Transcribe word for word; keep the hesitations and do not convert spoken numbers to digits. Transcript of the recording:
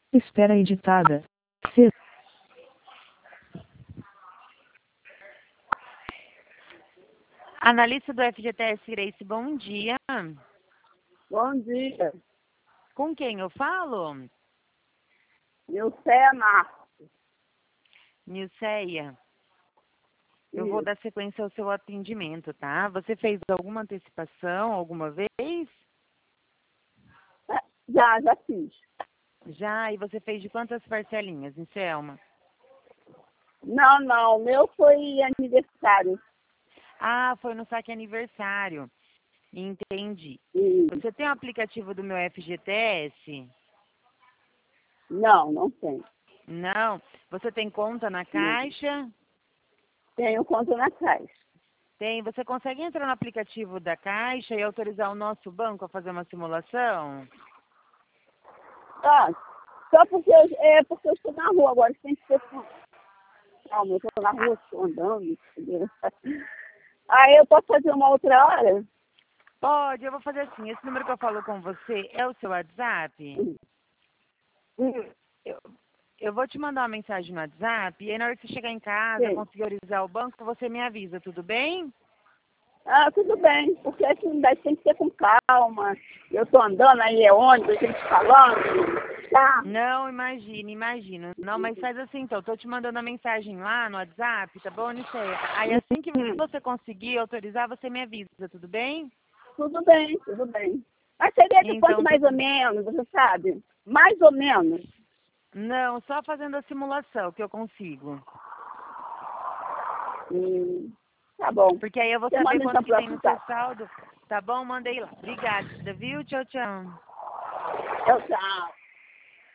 Espera editada. C. Analista do F G T S, Grace, bom dia. Bom dia. Com quem eu falo? Nilceia Marcos. Nilceia. Eu vou Isso. dar sequência ao seu atendimento, tá? Você fez alguma antecipação alguma vez? É, Já, já fiz. Já, e você fez de quantas parcelinhas, Selma? Não, não, o meu foi aniversário. Ah, foi no saque aniversário. Entendi. E Você tem o aplicativo do meu F G T S? não, não tem. Não. Você tem conta na Caixa? Tenho conta na Caixa. Tem. Você consegue entrar no aplicativo da Caixa e autorizar o nosso banco a fazer uma simulação? Ah, só porque eu, é porque eu estou na rua agora, tem que ser com calma, eu estou na rua, estou andando, entendeu? Aí eu posso fazer uma outra hora? Pode, eu vou fazer assim. Esse número que eu falo com você é o seu WhatsApp? Hum, Eu, eu vou te mandar uma mensagem no WhatsApp e aí na hora que você chegar em casa, sim. conseguir autorizar o banco, você me avisa, tudo bem? Ah, tudo bem, porque assim, daí tem que ser com calma. Eu estou andando aí, é ônibus, gente falando, tá? Não, imagina, imagina. Não, mas faz assim então, tô te mandando a mensagem lá no WhatsApp, tá bom, Niceia? Aí assim que Hum, você conseguir autorizar, você me avisa, tudo bem? tudo bem, tudo bem. Mas seria de quanto Então, mais ou menos, você sabe? Mais ou menos. não, só fazendo a simulação que eu consigo. Hum, tá bom. Porque aí eu vou Você saber manda então quanto que pro tem no seu WhatsApp. saldo. Tá bom? Mandei lá. Obrigada, viu? Tchau, tchau. Tchau, tchau.